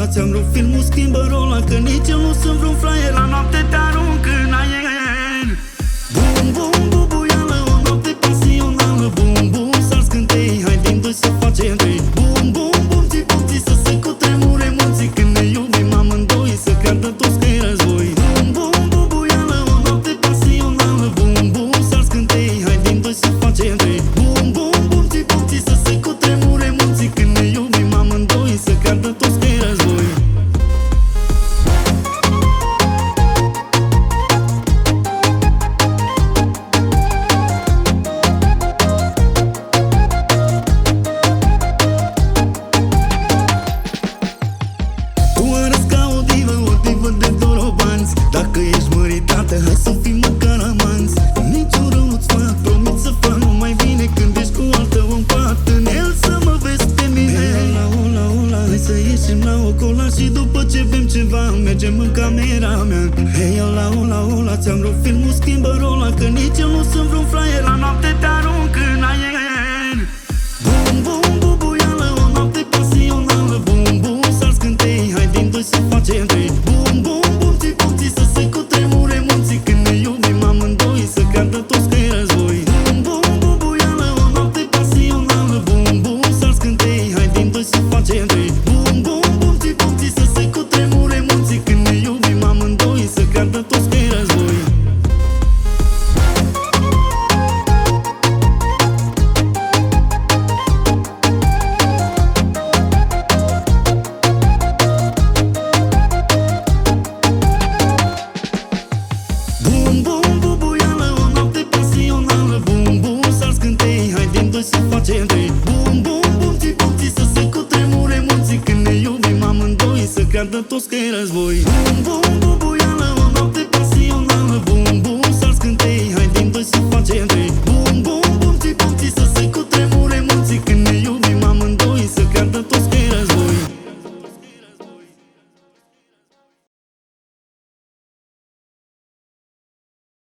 ăla, ți-am rupt filmul, schimbă rola, că nici eu nu sunt vreun flyer. La noapte te arunc în aer. Bum, bum, bubuială, o noapte pasională. Bum, bum, sar scântei, hai din doi să facem trei. Bum, bum, bum, ți-puții să se cutremure munții. Când ne iubim amândoi, să creadă toți că e război. Bum, bum, bubuială, o noapte pasională. Bum, bum, sar scântei, hai din doi să facem trei. Bum, bum, bum, ți-puții să se cutremure munții. Când ne iubim amândoi, să creadă toți că e război. Dacă ești măritată, hai să fim măcar amanți. Niciun rău nu-ți fac, promit să fac numai bine. Când ești cu altă om pat în el, să mă vezi pe mine. Ola, ola, ola, hai să ieșim la o cola. Și după ce bem ceva, mergem în camera mea. Hei, ola, ola, ola, ți-am rupt filmul, schimbă rola, că nici eu nu sunt vreun flyer. La noapte te arunc în aer. Bum, bum, bubuială, o noapte pasională. Bum, bum, sar scântei, hai din doi să facem trei. Bum, bum, să se cutremure munții. Când ne iubim amândoi, să creadă toți că e război. Bum, bum, bubuială, o noapte pasională. Bum, bum, sar scântei, hai din doi să facem trei. Bum, bum, bum, ți-puții să se cutremure munții. Când ne iubim amândoi, să creadă toți că e război. Bum, bum, bubuială, o noapte pasională. Bum, bum, sar scântei, hai din doi să facem trei. Bum, bum, bum, ți-puții să se cutremure munții. Când ne iubim amândoi, să creadă toți că e război. Bum, bum, bubuială,